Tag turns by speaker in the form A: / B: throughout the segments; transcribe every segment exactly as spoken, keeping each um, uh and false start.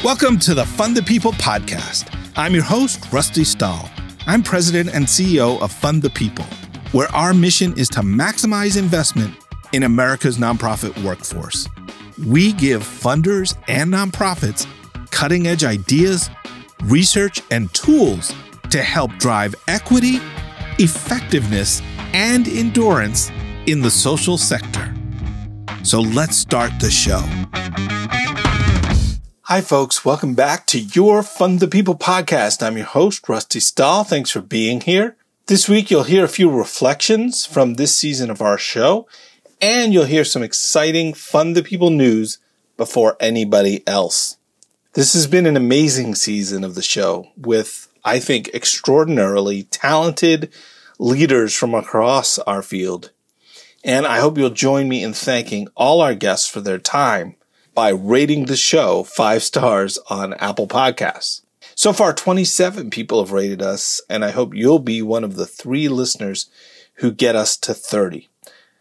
A: Welcome to the Fund the People podcast. I'm your host, Rusty Stahl. I'm president and C E O of Fund the People, where our mission is to maximize investment in America's nonprofit workforce. We give funders and nonprofits cutting-edge ideas, research, and tools to help drive equity, effectiveness, and endurance in the social sector. So let's start the show. Hi, folks. Welcome back to your Fund the People podcast. I'm your host, Rusty Stahl. Thanks for being here. This week, you'll hear a few reflections from this season of our show, and you'll hear some exciting Fund the People news before anybody else. This has been an amazing season of the show with, I think, extraordinarily talented leaders from across our field. And I hope you'll join me in thanking all our guests for their time by rating the show five stars on Apple Podcasts. So far, twenty-seven people have rated us, and I hope you'll be one of the three listeners who get us to thirty.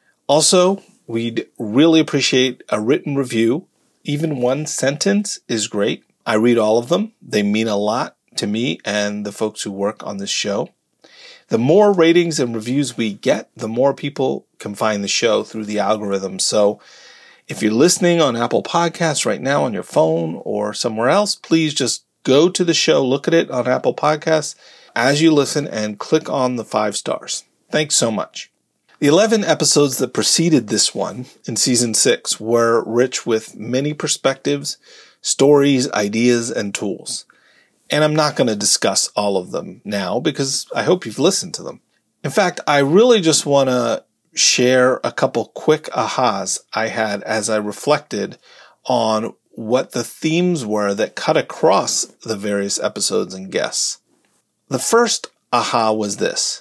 A: Also, we'd really appreciate a written review. Even one sentence is great. I read all of them. They mean a lot to me and the folks who work on this show. The more ratings and reviews we get, the more people can find the show through the algorithm. So if you're listening on Apple Podcasts right now on your phone or somewhere else, please just go to the show, look at it on Apple Podcasts as you listen, and click on the five stars. Thanks so much. The eleven episodes that preceded this one in season six were rich with many perspectives, stories, ideas, and tools. And I'm not going to discuss all of them now because I hope you've listened to them. In fact, I really just want to share a couple quick ahas I had as I reflected on what the themes were that cut across the various episodes and guests. The first aha was this: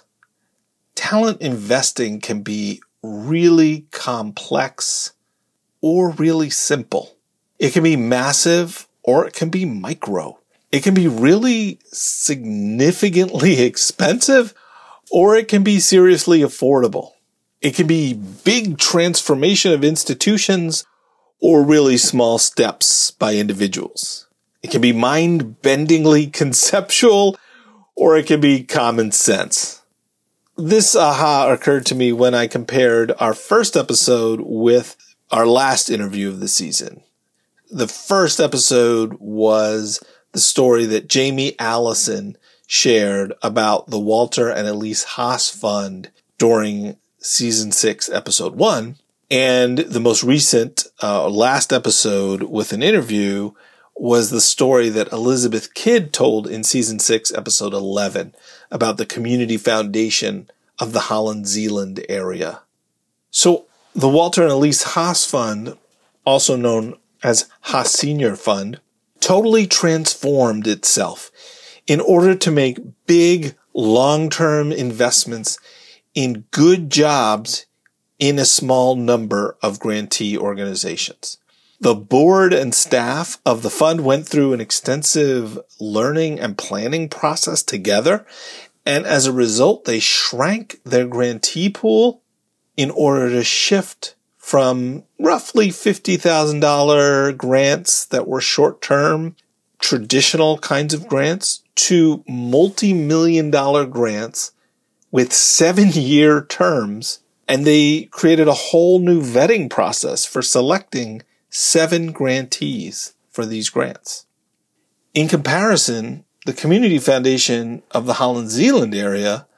A: talent investing can be really complex or really simple. It can be massive or it can be micro. It can be really significantly expensive or it can be seriously affordable. It can be big transformation of institutions or really small steps by individuals. It can be mind-bendingly conceptual or it can be common sense. This aha occurred to me when I compared our first episode with our last interview of the season. The first episode was the story that Jamie Allison shared about the Walter and Elise Haas Fund during season six, episode one. And the most recent, uh, last episode with an interview was the story that Elizabeth Kidd told in season six, episode eleven about the community foundation of the Holland Zeeland area. So the Walter and Elise Haas Fund, also known as Haas Senior Fund, totally transformed itself in order to make big, long-term investments in good jobs in a small number of grantee organizations. The board and staff of the fund went through an extensive learning and planning process together, and as a result, they shrank their grantee pool in order to shift from roughly fifty thousand dollars grants that were short-term, traditional kinds of grants, to multi-million dollar grants with seven-year terms, and they created a whole new vetting process for selecting seven grantees for these grants. In comparison, the Community Foundation of the Holland Zeeland area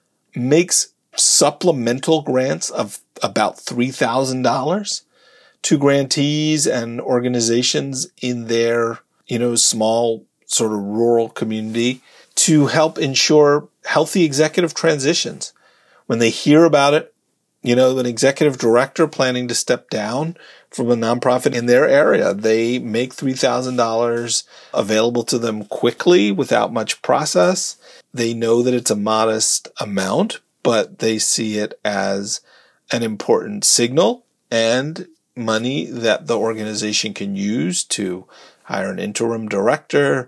A: makes supplemental grants of about three thousand dollars to grantees and organizations in their, you know, small sort of rural community to help ensure healthy executive transitions. When they hear about it, you know, an executive director planning to step down from a nonprofit in their area, they make three thousand dollars available to them quickly without much process. They know that it's a modest amount, but they see it as an important signal and money that the organization can use to hire an interim director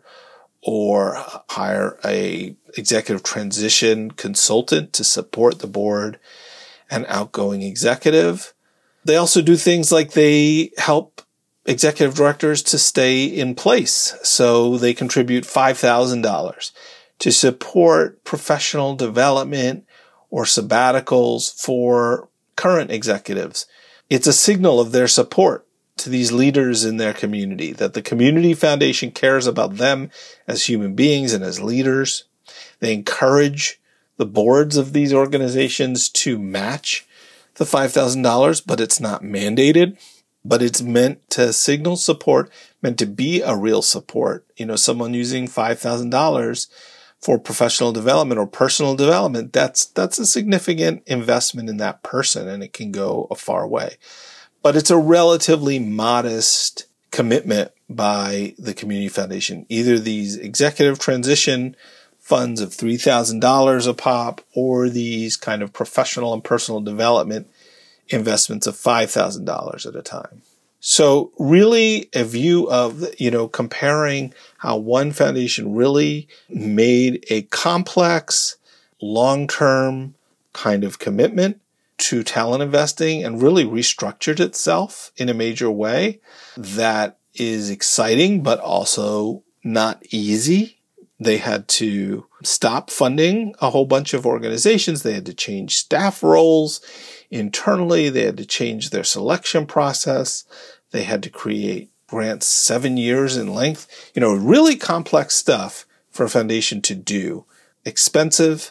A: or hire a executive transition consultant to support the board and outgoing executive. They also do things like they help executive directors to stay in place. So they contribute five thousand dollars to support professional development or sabbaticals for current executives. It's a signal of their support to these leaders in their community, that the Community Foundation cares about them as human beings and as leaders. They encourage the boards of these organizations to match the five thousand dollars, but it's not mandated. But it's meant to signal support, meant to be a real support. You know, someone using five thousand dollars for professional development or personal development, that's that's a significant investment in that person, and it can go a far way. But it's a relatively modest commitment by the Community Foundation. Either these executive transition funds of three thousand dollars a pop, or these kind of professional and personal development investments of five thousand dollars at a time. So really a view of, you know, comparing how one foundation really made a complex, long-term kind of commitment to talent investing and really restructured itself in a major way that is exciting, but also not easy. They had to stop funding a whole bunch of organizations. They had to change staff roles internally. They had to change their selection process. They had to create grants seven years in length. You know, really complex stuff for a foundation to do. Expensive,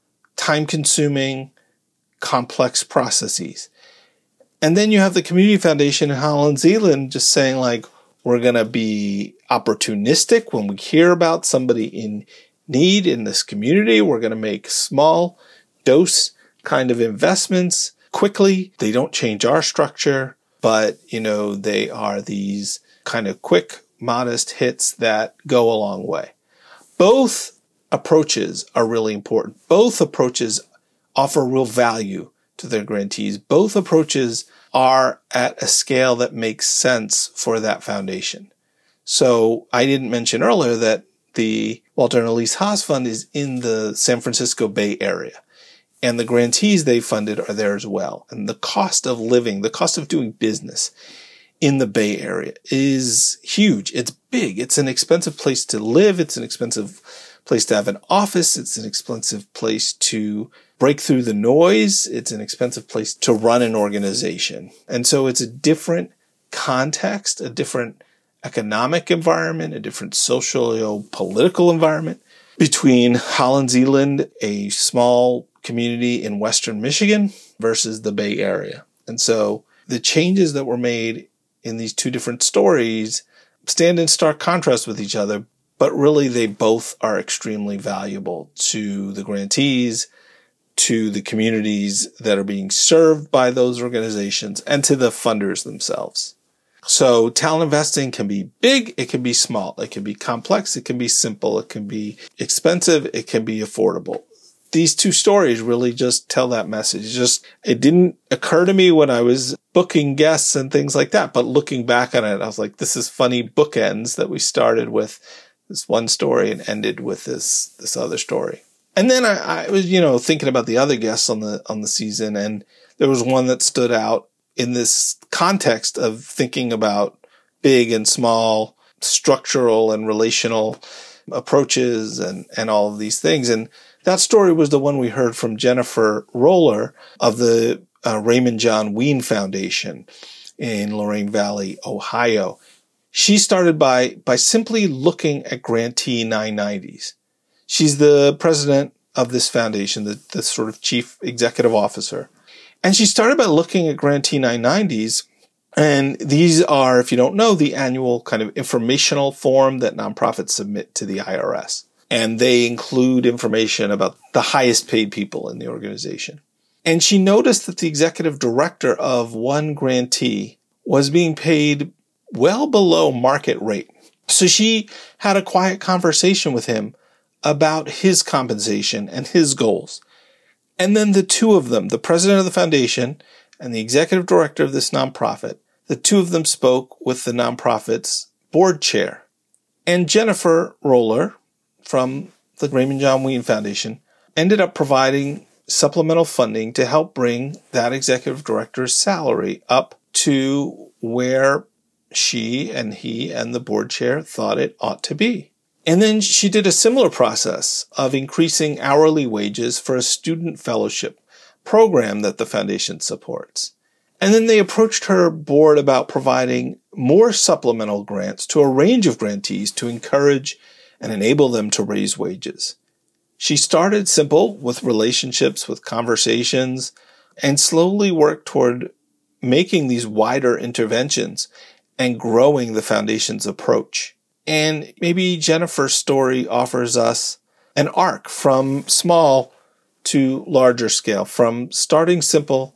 A: time-consuming, complex processes. And then you have the Community Foundation in Holland, Zealand just saying, like, we're going to be opportunistic when we hear about somebody in need in this community. We're going to make small dose kind of investments quickly. They don't change our structure, but, you know, they are these kind of quick, modest hits that go a long way. Both approaches are really important. Both approaches offer real value to their grantees. Both approaches are at a scale that makes sense for that foundation. So I didn't mention earlier that the Walter and Elise Haas Fund is in the San Francisco Bay Area, and the grantees they funded are there as well. And the cost of living, the cost of doing business in the Bay Area is huge. It's big. It's an expensive place to live. It's an expensive place to have an office. It's an expensive place to break through the noise. It's an expensive place to run an organization. And so it's a different context, a different economic environment, a different socio-political environment between Holland, Zealand, a small community in Western Michigan, versus the Bay Area. And so the changes that were made in these two different stories stand in stark contrast with each other, but really they both are extremely valuable to the grantees, to the communities that are being served by those organizations, and to the funders themselves. So talent investing can be big, it can be small, it can be complex, it can be simple, it can be expensive, it can be affordable. These two stories really just tell that message. It's just, it didn't occur to me when I was booking guests and things like that, but looking back on it, I was like, this is funny bookends that we started with this one story and ended with this, this other story. And then I, I was, you know, thinking about the other guests on the, on the season, and there was one that stood out in this context of thinking about big and small, structural and relational approaches and, and all of these things. And that story was the one we heard from Jennifer Roller of the uh, Raymond John Ween Foundation in Lorain Valley, Ohio. She started by, by simply looking at grantee nine nineties. She's the president of this foundation, the, the sort of chief executive officer. And she started by looking at grantee nine nineties. And these are, if you don't know, the annual kind of informational form that nonprofits submit to the I R S. And they include information about the highest paid people in the organization. And she noticed that the executive director of one grantee was being paid well below market rate. So she had a quiet conversation with him about his compensation and his goals. And then the two of them, the president of the foundation and the executive director of this nonprofit, the two of them spoke with the nonprofit's board chair. And Jennifer Roller from the Raymond John Ween Foundation ended up providing supplemental funding to help bring that executive director's salary up to where she and he and the board chair thought it ought to be. And then she did a similar process of increasing hourly wages for a student fellowship program that the foundation supports. And then they approached her board about providing more supplemental grants to a range of grantees to encourage and enable them to raise wages. She started simple with relationships, with conversations, and slowly worked toward making these wider interventions and growing the foundation's approach. And maybe Jennifer's story offers us an arc from small to larger scale, from starting simple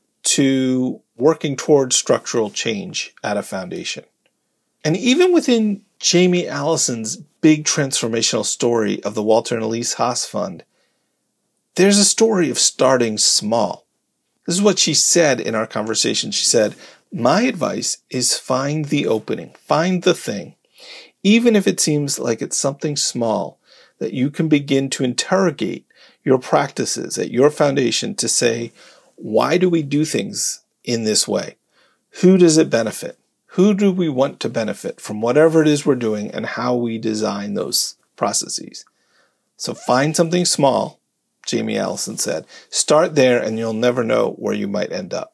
A: to working towards structural change at a foundation. And even within Jamie Allison's big transformational story of the Walter and Elise Haas Fund, there's a story of starting small. This is what she said in our conversation. She said, "My advice is find the opening, find the thing, even if it seems like it's something small that you can begin to interrogate your practices at your foundation to say, why do we do things in this way? Who does it benefit? Who do we want to benefit from whatever it is we're doing and how we design those processes?" So find something small, Jamie Allison said. Start there and you'll never know where you might end up.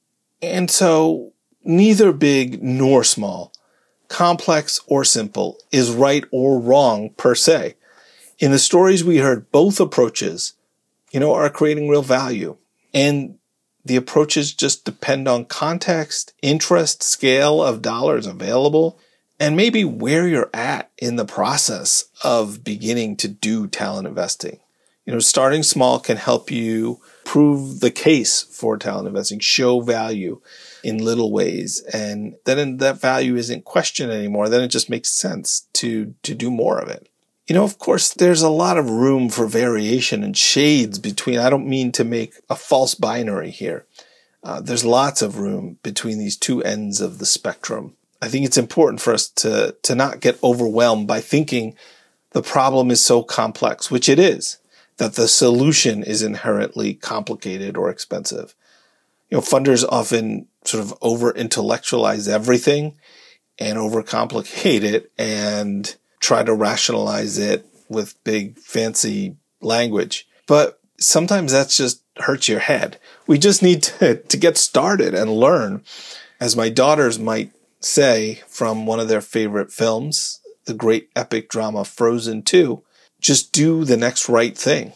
A: And so neither big nor small, complex or simple, is right or wrong per se. In the stories we heard, both approaches, you know, are creating real value. And the approaches just depend on context, interest, scale of dollars available, and maybe where you're at in the process of beginning to do talent investing. You know, starting small can help you prove the case for talent investing, show value in little ways, and then that value isn't questioned anymore. Then it just makes sense to, to do more of it. You know, of course, there's a lot of room for variation and shades between. I don't mean to make a false binary here. Uh, there's lots of room between these two ends of the spectrum. I think it's important for us to, to not get overwhelmed by thinking the problem is so complex, which it is, that the solution is inherently complicated or expensive. You know, funders often sort of over-intellectualize everything and overcomplicate it and try to rationalize it with big fancy language. But sometimes that's just hurts your head. We just need to, to get started and learn. As my daughters might say from one of their favorite films, the great epic drama Frozen two, just do the next right thing.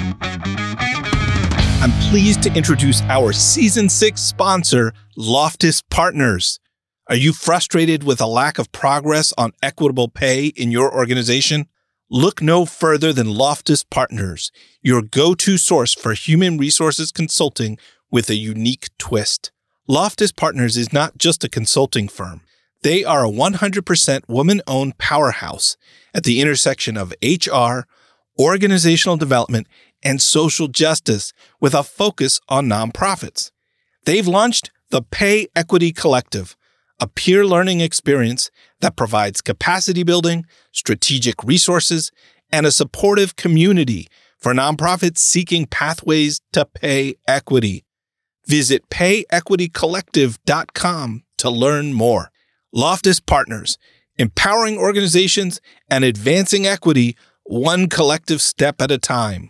A: I'm pleased to introduce our season six sponsor, Loftus Partners. Are you frustrated with a lack of progress on equitable pay in your organization? Look no further than Loftus Partners, your go-to source for human resources consulting with a unique twist. Loftus Partners is not just a consulting firm. They are a one hundred percent woman-owned powerhouse at the intersection of H R, organizational development, and social justice with a focus on nonprofits. They've launched the Pay Equity Collective, a peer learning experience that provides capacity building, strategic resources, and a supportive community for nonprofits seeking pathways to pay equity. Visit pay equity collective dot com to learn more. Loftus Partners, empowering organizations and advancing equity one collective step at a time.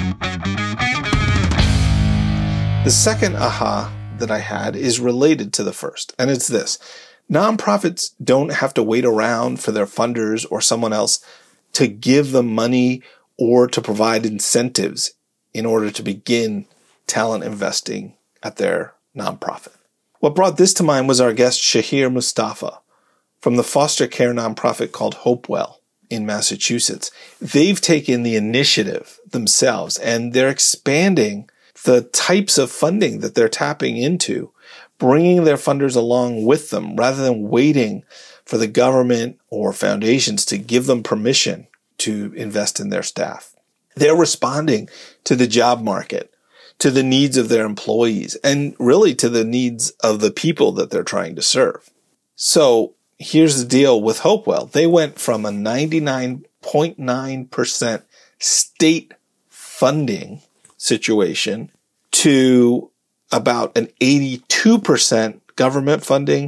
A: The second aha that I had is related to the first, and it's this. Nonprofits don't have to wait around for their funders or someone else to give them money or to provide incentives in order to begin talent investing at their nonprofit. What brought this to mind was our guest Shahir Mustafa from the foster care nonprofit called Hopewell in Massachusetts. They've taken the initiative themselves and they're expanding the types of funding that they're tapping into, bringing their funders along with them rather than waiting for the government or foundations to give them permission to invest in their staff. They're responding to the job market, to the needs of their employees, and really to the needs of the people that they're trying to serve. So here's the deal with Hopewell. They went from a ninety-nine point nine percent state funding situation to about an eighty-two percent government funding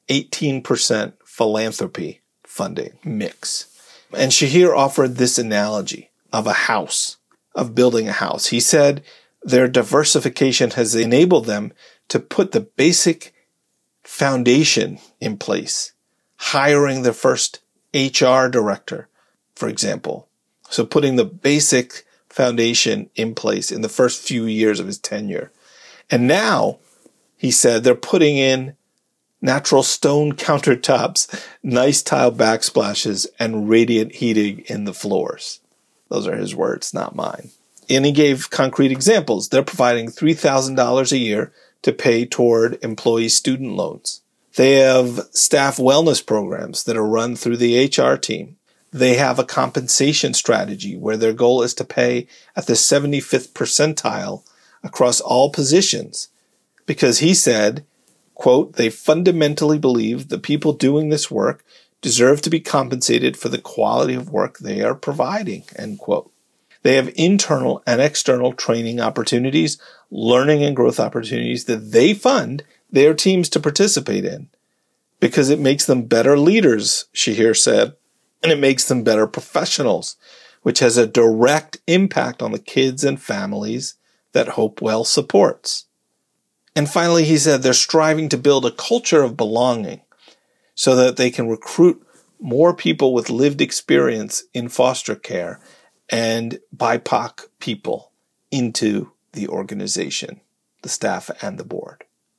A: eighteen percent philanthropy funding mix. And Shahir offered this analogy of a house, of building a house. He said their diversification has enabled them to put the basic foundation in place, hiring their first H R director, for example. So putting the basic foundation in place in the first few years of his tenure. And now, he said, they're putting in natural stone countertops, nice tile backsplashes, and radiant heating in the floors. Those are his words, not mine. And he gave concrete examples. They're providing three thousand dollars a year to pay toward employee student loans. They have staff wellness programs that are run through the H R team. They have a compensation strategy where their goal is to pay at the seventy-fifth percentile across all positions. Because he said, quote, they fundamentally believe the people doing this work deserve to be compensated for the quality of work they are providing, end quote. They have internal and external training opportunities, learning and growth opportunities that they fund their teams to participate in because it makes them better leaders, Shahir said, and it makes them better professionals, which has a direct impact on the kids and families that Hopewell supports. And finally, he said they're striving to build a culture of belonging so that they can recruit more people with lived experience in foster care and B I P O C people into the organization, the staff and the board.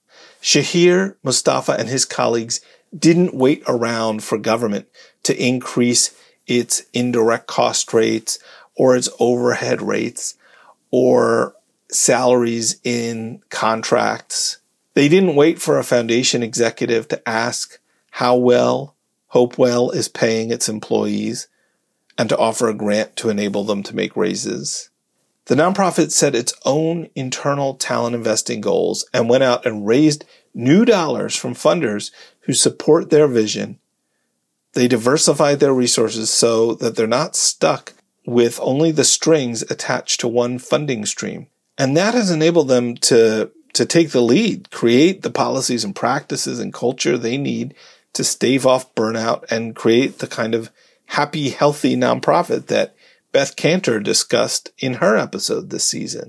A: Shahir, Mustafa, and his colleagues didn't wait around for government to increase its indirect cost rates or its overhead rates or salaries in contracts. They didn't wait for a foundation executive to ask how well Hopewell is paying its employees and to offer a grant to enable them to make raises. The nonprofit set its own internal talent investing goals and went out and raised new dollars from funders who support their vision. They diversified their resources so that they're not stuck with only the strings attached to one funding stream. And that has enabled them to, to take the lead, create the policies and practices and culture they need to stave off burnout and create the kind of happy, healthy nonprofit that Beth Kanter discussed in her episode this season.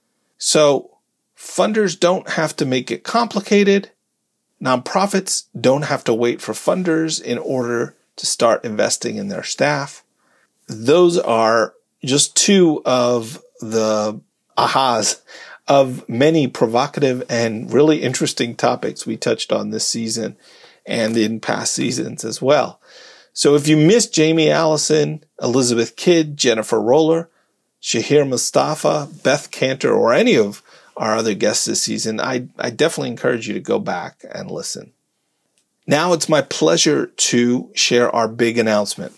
A: So funders don't have to make it complicated. Nonprofits don't have to wait for funders in order to start investing in their staff. Those are just two of the ahas of many provocative and really interesting topics we touched on this season and in past seasons as well. So if you missed Jamie Allison, Elizabeth Kidd, Jennifer Roller, Shahir Mustafa, Beth Kanter, or any of our other guests this season, I, I definitely encourage you to go back and listen. Now it's my pleasure to share our big announcement.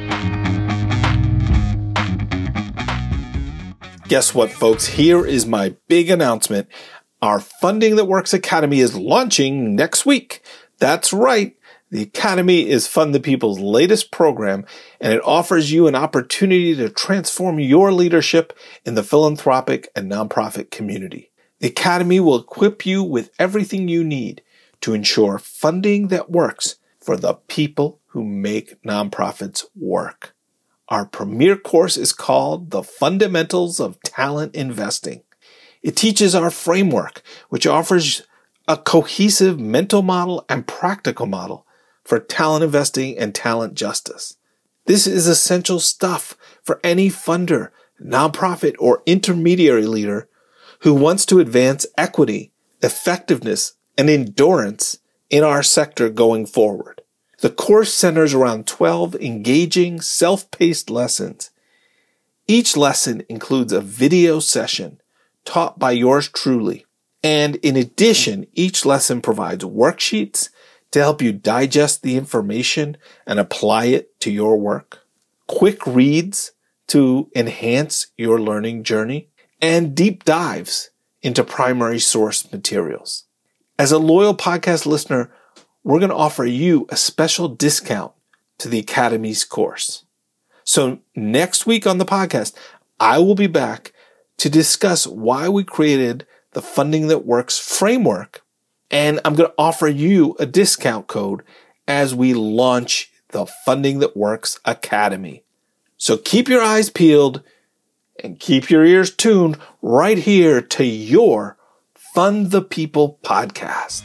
A: Guess what, folks? Here is my big announcement. Our Funding That Works Academy is launching next week. That's right. The Academy is Fund the People's latest program, and it offers you an opportunity to transform your leadership in the philanthropic and nonprofit community. The Academy will equip you with everything you need to ensure funding that works for the people who make nonprofits work. Our premier course is called The Fundamentals of Talent Investing. It teaches our framework, which offers a cohesive mental model and practical model for talent investing and talent justice. This is essential stuff for any funder, nonprofit, or intermediary leader who wants to advance equity, effectiveness, and endurance in our sector going forward. The course centers around twelve engaging, self-paced lessons. Each lesson includes a video session taught by yours truly. And in addition, each lesson provides worksheets to help you digest the information and apply it to your work, quick reads to enhance your learning journey, and deep dives into primary source materials. As a loyal podcast listener, we're going to offer you a special discount to the Academy's course. So next week on the podcast, I will be back to discuss why we created the Funding That Works framework And I'm going to offer you a discount code as we launch the Funding That Works Academy. So keep your eyes peeled and keep your ears tuned right here to your Fund the People podcast.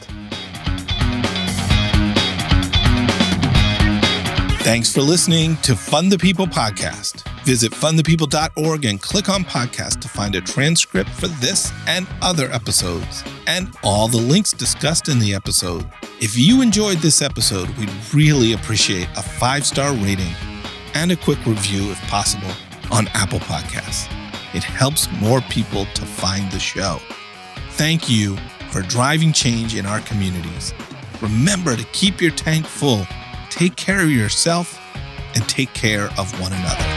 A: Thanks for listening to Fund the People podcast. Visit fund the people dot org and click on podcast to find a transcript for this and other episodes and all the links discussed in the episode. If you enjoyed this episode, we'd really appreciate a five-star rating and a quick review if possible on Apple Podcasts. It helps more people to find the show. Thank you for driving change in our communities. Remember to keep your tank full, take care of yourself, and take care of one another.